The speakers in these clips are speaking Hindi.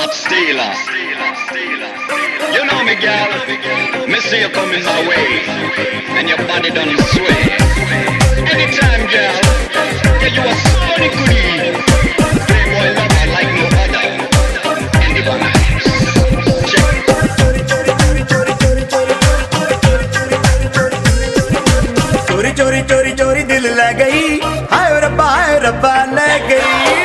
Stealer. You know me, girl. Me see you coming my way, and your body done sway. Anytime, girl. Yeah, you are so goodie. Playboy lover like no other. In the vibes. Check. चोरी चोरी चोरी चोरी दिल ले गई, हाय रब्बा ले गई।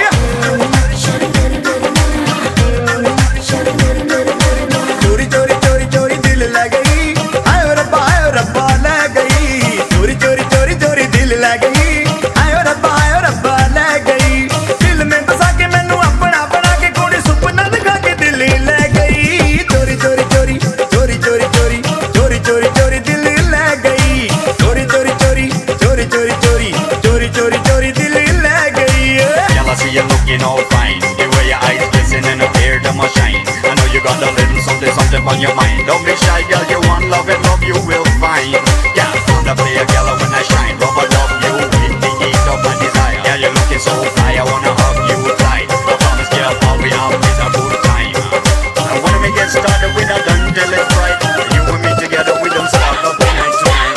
चोरी चोरी चोरी चोरी दिल ले गई, हाय रब्बा ले गई। चोरी चोरी चोरी चोरी दिल ले गई, हाय रब्बा ले गई। दिल में बसा के मैनू अपना बना के कोड़ी सुपना दिखा के दिल ले गई। चोरी चोरी चोरी चोरी चोरी चोरी चोरी चोरी चोरी दिल ले गई। चोरी चोरी चोरी चोरी चोरी चोरी चोरी चोरी चोरी दिल ले गई। Girl, I see you looking all fine. The way your eyes glisten and up here them a shine. I know you got a little something on your mind. Don't be shy, girl, you want love and love you will find. Yeah, wanna play a girl when I shine. Rubber love you with the heat of my desire. Yeah, you're looking so fly, I wanna hug you tight. I promise, girl, all we have is a good time. And when we get started, we not done till it's right. You and me together, we don't start up the night tonight.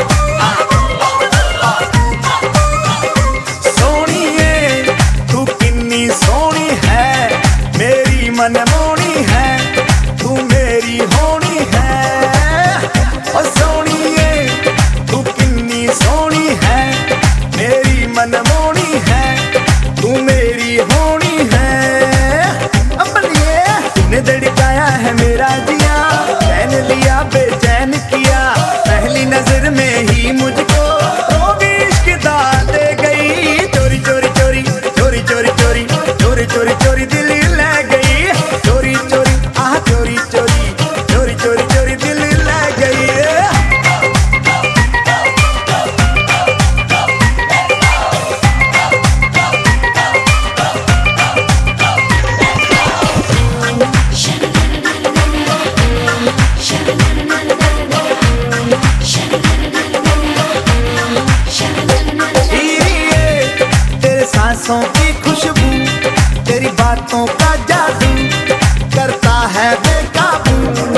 सोनिए तू किन्नी सोनी है, मेरी मनमोनी है, तू मेरी होनी है। ओ सोनिए तू किन्नी सोनी है, मेरी मनमोनी है, तू मेरी होनी है। अम्बलिए तूने धड़काया है मेरा जिया, चैन लिया बेचैन किया, पहली नजर में ही मुझको रोग इश्क दाद दे गई। चोरी चोरी चोरी चोरी चोरी चोरी चोरी चोरी चोरी दिल ले गई। चोरी चोरी आह चोरी चोरी चोरी चोरी चोरी दिल ले गई। तेरे सांसों की खुशबू, तेरी बातों का जादू करता है बेकाबू।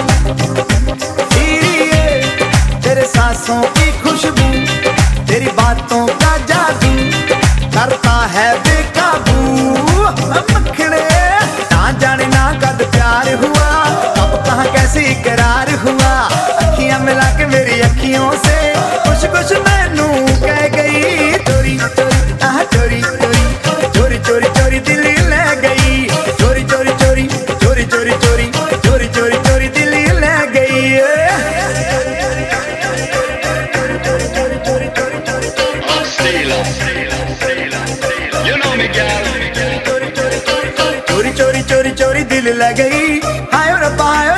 तेरे सांसों की खुशबू, तेरी बातों का जादू करता है बेकाबू। मखने ना जाने ना कद प्यार हुआ, कब कहाँ कैसे इकरार हुआ। अखियां मिला के मेरी अखियों से कुछ कुछ मैनू कह गई। चोरी चोरी आह चोरी चोरी चोरी चोरी चोरी दिल ले गई। चोरी चोरी चोरी चोरी चोरी चोरी चोरी चोरी चोरी दिल ले गई। Stealer. You know me, girl. चोरी चोरी चोरी चोरी दिल ले गई, हाय रब्बा